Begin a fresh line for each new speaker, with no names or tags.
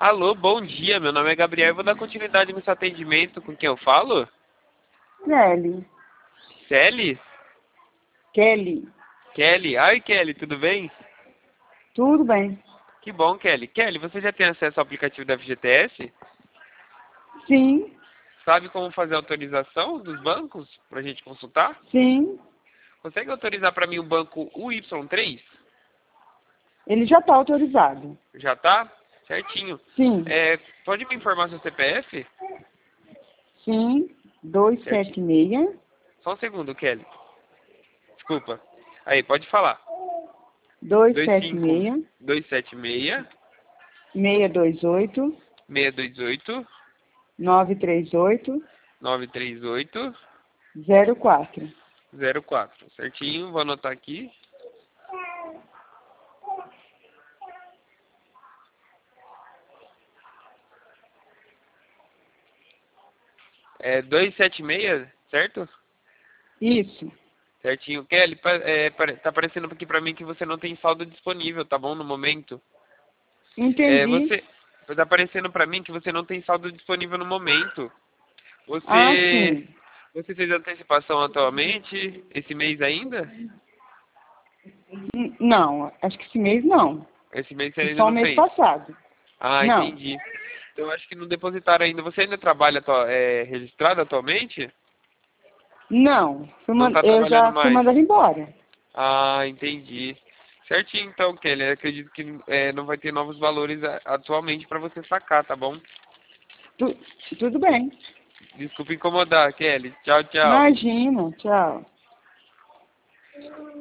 Alô, bom dia. Meu nome é Gabriel. Eu vou dar continuidade no seu atendimento. Com quem eu falo?
Kelly.
Kelly?
Kelly.
Kelly? Ai, Kelly, tudo bem?
Tudo bem?
Que bom, Kelly. Kelly, você já tem acesso ao aplicativo da FGTS?
Sim,
Sabe como fazer a autorização dos bancos para a gente consultar?
sim.
Consegue autorizar para mim o banco UY3?
Ele já está autorizado.
Já tá? Certinho.
Sim,
Pode me informar seu CPF?
sim.
Certinho.
276
Só um segundo, Kelly. Desculpa. Aí, pode falar.
276
256
628
628
938
938
04.
04. Certinho, vou anotar aqui. É 276, certo?
Isso.
Certinho. Kelly, tá aparecendo aqui pra mim que você não tem saldo disponível, tá bom? No momento.
Entendi.
Você. Tá aparecendo pra mim que você não tem saldo disponível no momento.
Ah,
Você.
sim.
Você fez antecipação atualmente? Esse mês ainda?
Não, acho que esse mês não.
Esse mês você
Fiz
ainda
só o
não
mês
fez?
passado.
Ah,
Não.
entendi. Então acho que não depositaram ainda. Você ainda trabalha registrado atualmente?
Não.
Não está
Eu
trabalhando
já fui
mais?
mandada embora.
Ah, entendi. Certinho então, Kelly. Eu acredito que não vai ter novos valores atualmente para você sacar, tá bom?
Tu- Tudo bem.
Desculpa incomodar, Kelly. Tchau, tchau.
Imagina. Tchau.